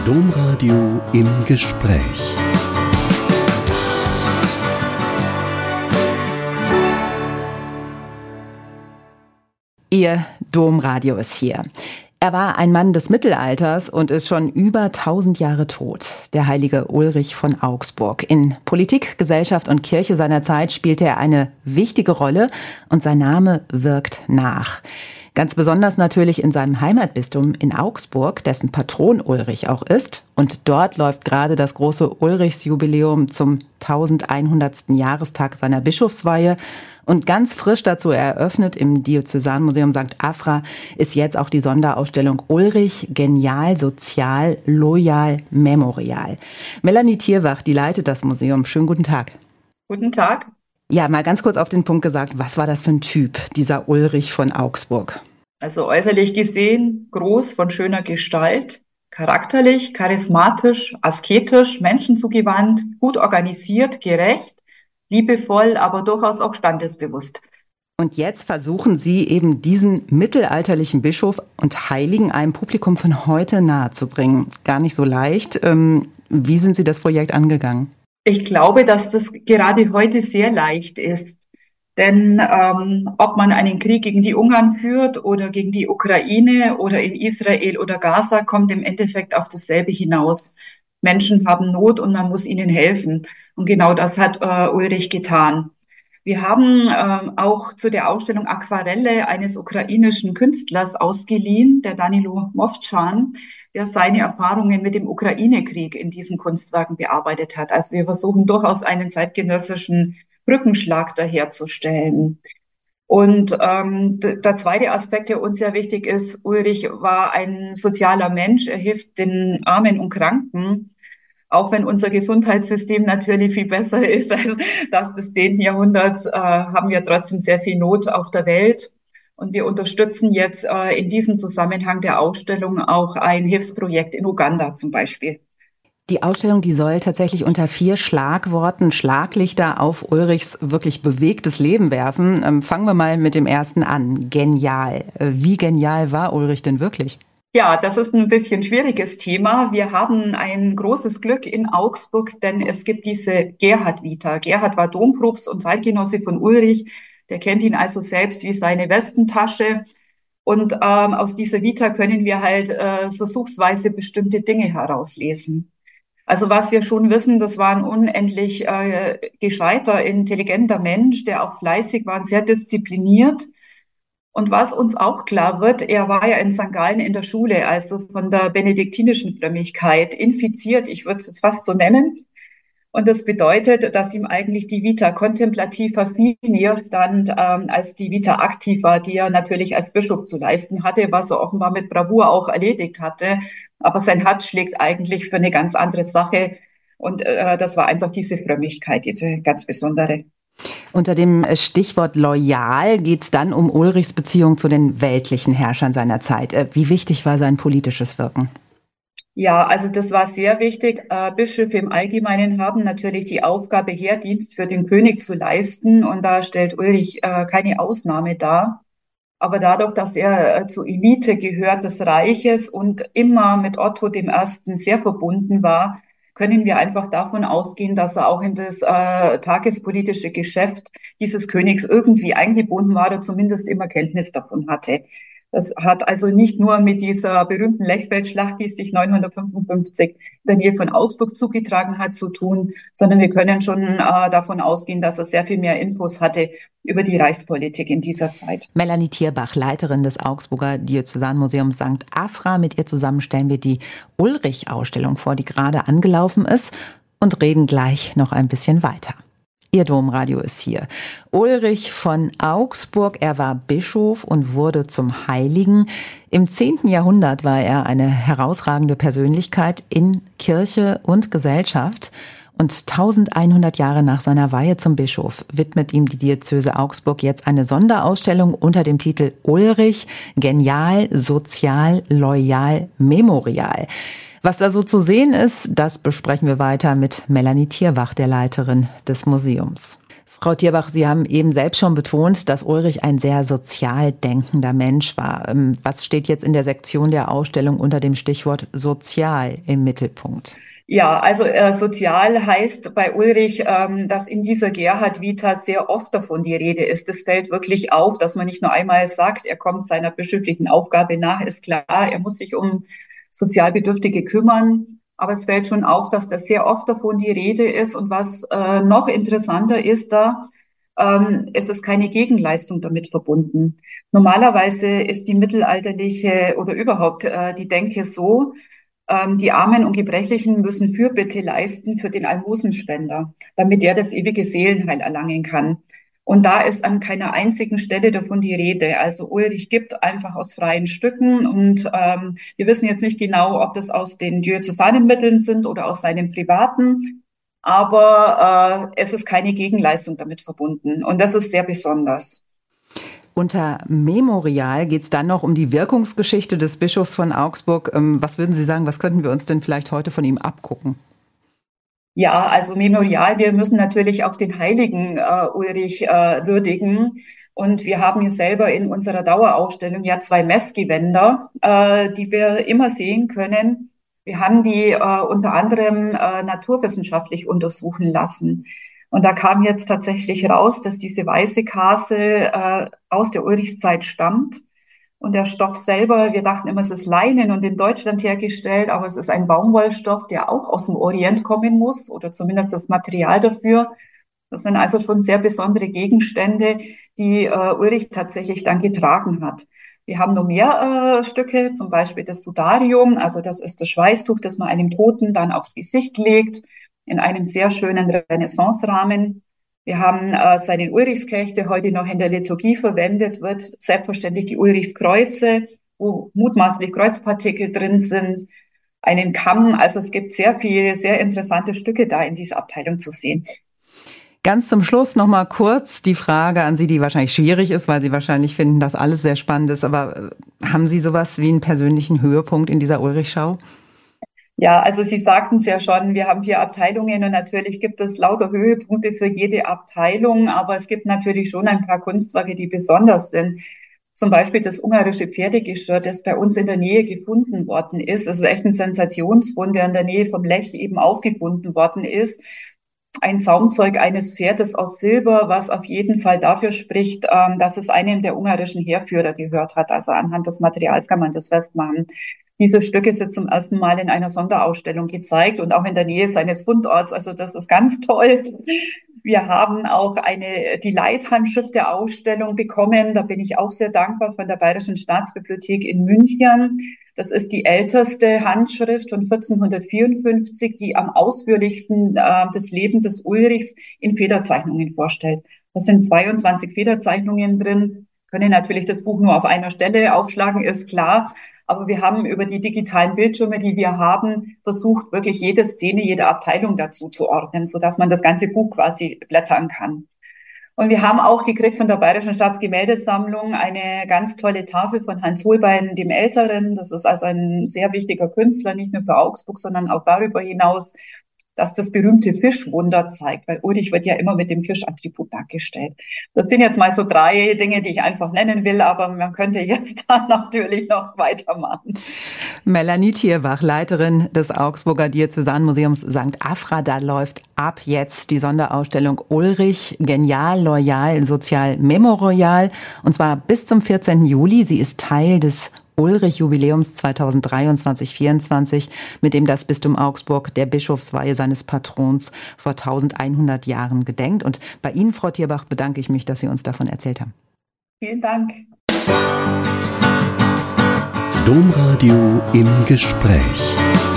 Domradio im Gespräch. Ihr Domradio ist hier. Er war ein Mann des Mittelalters und ist schon über 1000 Jahre tot. Der heilige Ulrich von Augsburg. In Politik, Gesellschaft und Kirche seiner Zeit spielte er eine wichtige Rolle und sein Name wirkt nach. Ganz besonders natürlich in seinem Heimatbistum in Augsburg, dessen Patron Ulrich auch ist. Und dort läuft gerade das große Ulrichsjubiläum zum 1100. Jahrestag seiner Bischofsweihe. Und ganz frisch dazu eröffnet im Diözesanmuseum St. Afra ist jetzt auch die Sonderausstellung Ulrich, genial, sozial, loyal, memorial. Melanie Tierwach, die leitet das Museum. Schönen guten Tag. Guten Tag. Ja, mal ganz kurz auf den Punkt gesagt, was war das für ein Typ, dieser Ulrich von Augsburg? Also äußerlich gesehen, groß, von schöner Gestalt, charakterlich, charismatisch, asketisch, menschenzugewandt, gut organisiert, gerecht, liebevoll, aber durchaus auch standesbewusst. Und jetzt versuchen Sie eben diesen mittelalterlichen Bischof und Heiligen einem Publikum von heute nahezubringen. Gar nicht so leicht. Wie sind Sie das Projekt angegangen? Ich glaube, dass das gerade heute sehr leicht ist. Denn ob man einen Krieg gegen die Ungarn führt oder gegen die Ukraine oder in Israel oder Gaza, kommt im Endeffekt auf dasselbe hinaus. Menschen haben Not und man muss ihnen helfen. Und genau das hat Ulrich getan. Wir haben auch zu der Ausstellung Aquarelle eines ukrainischen Künstlers ausgeliehen, der Danilo Movcan, der seine Erfahrungen mit dem Ukraine-Krieg in diesen Kunstwerken bearbeitet hat. Also wir versuchen durchaus einen zeitgenössischen Brückenschlag daherzustellen. Und der zweite Aspekt, der uns sehr wichtig ist, Ulrich war ein sozialer Mensch. Er hilft den Armen und Kranken. Auch wenn unser Gesundheitssystem natürlich viel besser ist als das des 10. Jahrhunderts, haben wir trotzdem sehr viel Not auf der Welt. Und wir unterstützen jetzt in diesem Zusammenhang der Ausstellung auch ein Hilfsprojekt in Uganda zum Beispiel. Die Ausstellung, die soll tatsächlich unter 4 Schlagworten Schlaglichter auf Ulrichs wirklich bewegtes Leben werfen. Fangen wir mal mit dem ersten an. Genial. Wie genial war Ulrich denn wirklich? Ja, das ist ein bisschen schwieriges Thema. Wir haben ein großes Glück in Augsburg, denn es gibt diese Gerhard-Vita. Gerhard war Dompropst und Zeitgenosse von Ulrich. Der kennt ihn also selbst wie seine Westentasche. Und aus dieser Vita können wir halt versuchsweise bestimmte Dinge herauslesen. Also was wir schon wissen, das war ein unendlich gescheiter, intelligenter Mensch, der auch fleißig war und sehr diszipliniert. Und was uns auch klar wird, er war ja in St. Gallen in der Schule, also von der benediktinischen Frömmigkeit infiziert, ich würde es jetzt fast so nennen. Und das bedeutet, dass ihm eigentlich die Vita contemplativa viel näher stand, als die Vita activa, die er natürlich als Bischof zu leisten hatte, was er offenbar mit Bravour auch erledigt hatte. Aber sein Herz schlägt eigentlich für eine ganz andere Sache. Und das war einfach diese Frömmigkeit, diese ganz besondere. Unter dem Stichwort loyal geht es dann um Ulrichs Beziehung zu den weltlichen Herrschern seiner Zeit. Wie wichtig war sein politisches Wirken? Ja, also das war sehr wichtig. Bischöfe im Allgemeinen haben natürlich die Aufgabe, Heerdienst für den König zu leisten. Und da stellt Ulrich keine Ausnahme dar. Aber dadurch, dass er zur Elite gehört des Reiches und immer mit Otto I. sehr verbunden war, können wir einfach davon ausgehen, dass er auch in das tagespolitische Geschäft dieses Königs irgendwie eingebunden war oder zumindest immer Kenntnis davon hatte. Das hat also nicht nur mit dieser berühmten Lechfeldschlacht, die sich 955 in der Nähe von Augsburg zugetragen hat, zu tun, sondern wir können schon davon ausgehen, dass er sehr viel mehr Infos hatte über die Reichspolitik in dieser Zeit. Melanie Tierbach, Leiterin des Augsburger Diözesanmuseums St. Afra. Mit ihr zusammen stellen wir die Ulrich-Ausstellung vor, die gerade angelaufen ist, und reden gleich noch ein bisschen weiter. Ihr Domradio ist hier. Ulrich von Augsburg, er war Bischof und wurde zum Heiligen. Im 10. Jahrhundert war er eine herausragende Persönlichkeit in Kirche und Gesellschaft. Und 1100 Jahre nach seiner Weihe zum Bischof widmet ihm die Diözese Augsburg jetzt eine Sonderausstellung unter dem Titel Ulrich, genial, sozial, loyal, memorial. Was da so zu sehen ist, das besprechen wir weiter mit Melanie Tierwach, der Leiterin des Museums. Frau Thierbach, Sie haben eben selbst schon betont, dass Ulrich ein sehr sozial denkender Mensch war. Was steht jetzt in der Sektion der Ausstellung unter dem Stichwort sozial im Mittelpunkt? Ja, also sozial heißt bei Ulrich, dass in dieser Gerhard Vita sehr oft davon die Rede ist. Es fällt wirklich auf, dass man nicht nur einmal sagt, er kommt seiner bischöflichen Aufgabe nach, ist klar, er muss sich um Sozialbedürftige kümmern. Aber es fällt schon auf, dass da sehr oft davon die Rede ist. Und was noch interessanter ist da, es ist keine Gegenleistung damit verbunden. Normalerweise ist die mittelalterliche oder überhaupt die Denke so, die Armen und Gebrechlichen müssen Fürbitte leisten für den Almosenspender, damit er das ewige Seelenheil erlangen kann. Und da ist an keiner einzigen Stelle davon die Rede. Also Ulrich gibt einfach aus freien Stücken und wir wissen jetzt nicht genau, ob das aus den diözesanen Mitteln sind oder aus seinen privaten, aber es ist keine Gegenleistung damit verbunden und das ist sehr besonders. Unter Memorial geht es dann noch um die Wirkungsgeschichte des Bischofs von Augsburg. Was würden Sie sagen, was könnten wir uns denn vielleicht heute von ihm abgucken? Ja, also Memorial, wir müssen natürlich auch den heiligen Ulrich würdigen. Und wir haben hier selber in unserer Dauerausstellung ja 2 Messgewänder, die wir immer sehen können. Wir haben die unter anderem naturwissenschaftlich untersuchen lassen. Und da kam jetzt tatsächlich raus, dass diese weiße Kasel aus der Ulrichszeit stammt. Und der Stoff selber, wir dachten immer, es ist Leinen und in Deutschland hergestellt, aber es ist ein Baumwollstoff, der auch aus dem Orient kommen muss oder zumindest das Material dafür. Das sind also schon sehr besondere Gegenstände, die Ulrich tatsächlich dann getragen hat. Wir haben noch mehr Stücke, zum Beispiel das Sudarium, also das ist das Schweißtuch, das man einem Toten dann aufs Gesicht legt, in einem sehr schönen Renaissance-Rahmen. Wir haben seinen Ulrichskelch, der heute noch in der Liturgie verwendet wird, selbstverständlich die Ulrichskreuze, wo mutmaßlich Kreuzpartikel drin sind, einen Kamm. Also es gibt sehr viele, sehr interessante Stücke da in dieser Abteilung zu sehen. Ganz zum Schluss noch mal kurz die Frage an Sie, die wahrscheinlich schwierig ist, weil Sie wahrscheinlich finden, dass alles sehr spannend ist. Aber haben Sie sowas wie einen persönlichen Höhepunkt in dieser Ulrichschau? Ja, also Sie sagten es ja schon, wir haben 4 Abteilungen und natürlich gibt es lauter Höhepunkte für jede Abteilung, aber es gibt natürlich schon ein paar Kunstwerke, die besonders sind. Zum Beispiel das ungarische Pferdegeschirr, das bei uns in der Nähe gefunden worden ist. Das ist echt ein Sensationsfund, der in der Nähe vom Lech eben aufgefunden worden ist. Ein Zaumzeug eines Pferdes aus Silber, was auf jeden Fall dafür spricht, dass es einem der ungarischen Heerführer gehört hat. Also anhand des Materials kann man das festmachen. Diese Stücke sind zum ersten Mal in einer Sonderausstellung gezeigt und auch in der Nähe seines Fundorts. Also das ist ganz toll. Wir haben auch die Leithandschrift der Ausstellung bekommen. Da bin ich auch sehr dankbar von der Bayerischen Staatsbibliothek in München. Das ist die älteste Handschrift von 1454, die am ausführlichsten das Leben des Ulrichs in Federzeichnungen vorstellt. Da sind 22 Federzeichnungen drin. Können natürlich das Buch nur auf einer Stelle aufschlagen, ist klar. Aber wir haben über die digitalen Bildschirme, die wir haben, versucht, wirklich jede Szene, jede Abteilung dazu zu ordnen, sodass man das ganze Buch quasi blättern kann. Und wir haben auch gekriegt von der Bayerischen Staatsgemäldesammlung eine ganz tolle Tafel von Hans Holbein, dem Älteren. Das ist also ein sehr wichtiger Künstler, nicht nur für Augsburg, sondern auch darüber hinaus, dass das berühmte Fischwunder zeigt, weil Ulrich wird ja immer mit dem Fischattribut dargestellt. Das sind jetzt mal so 3 Dinge, die ich einfach nennen will, aber man könnte jetzt dann natürlich noch weitermachen. Melanie Thierbach, Leiterin des Augsburger Diözesanmuseums St. Afra, da läuft ab jetzt die Sonderausstellung Ulrich, genial, loyal, sozial, memorial, und zwar bis zum 14. Juli. Sie ist Teil des Ulrich-Jubiläums 2023/24, mit dem das Bistum Augsburg der Bischofsweihe seines Patrons vor 1100 Jahren gedenkt. Und bei Ihnen, Frau Thierbach, bedanke ich mich, dass Sie uns davon erzählt haben. Vielen Dank. Domradio im Gespräch.